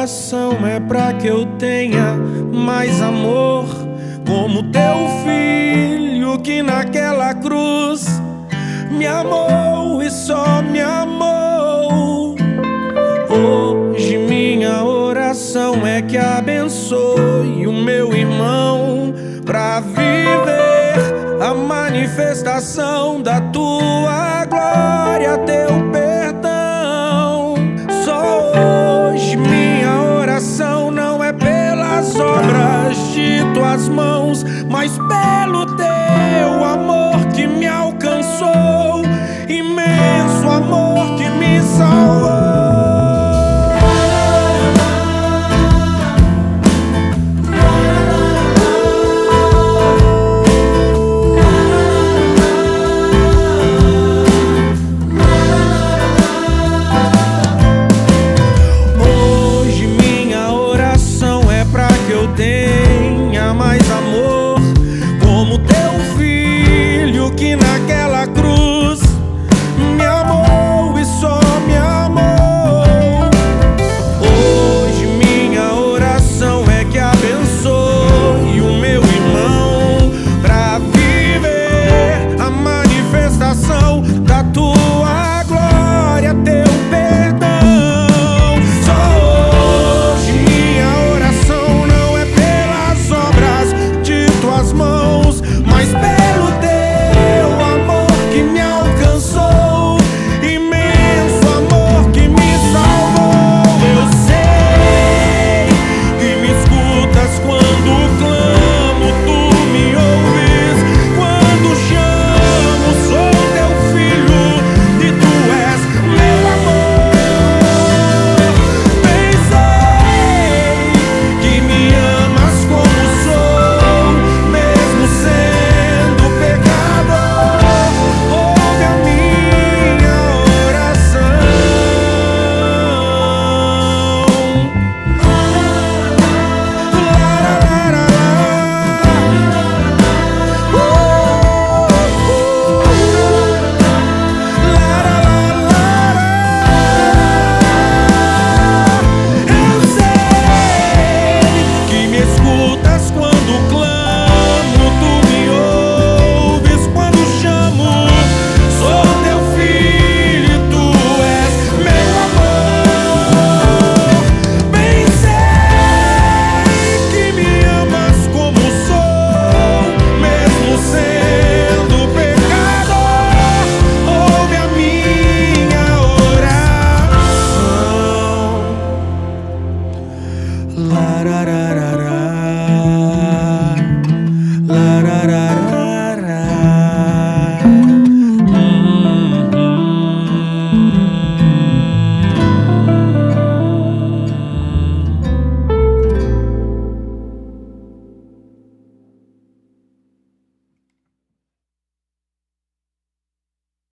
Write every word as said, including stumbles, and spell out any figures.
oração é pra que eu tenha mais amor, como teu filho que naquela cruz me amou e só me amou. Hoje minha oração é que abençoe o meu irmão pra viver a manifestação da tua glória, teu perdão. Só hoje minha oração não é pelas obras de tuas mãos, mas pelo teu amor que me alcançou, imenso amor que me salvou. Tenha mais amor, como teu filho que naquela cruz me amou e só me amou. Hoje minha oração é que abençoe o meu irmão pra viver a manifestação da tua glória, teu perdão. Mas pelo teu amor que me alcançou, imenso amor que me salvou. Eu sei que me escutas quando clamo, tu me ouves quando chamo. Sou teu filho e tu és meu amor. Bem sei que me amas como sou, mesmo sendo la, ra, ra, ra, ra.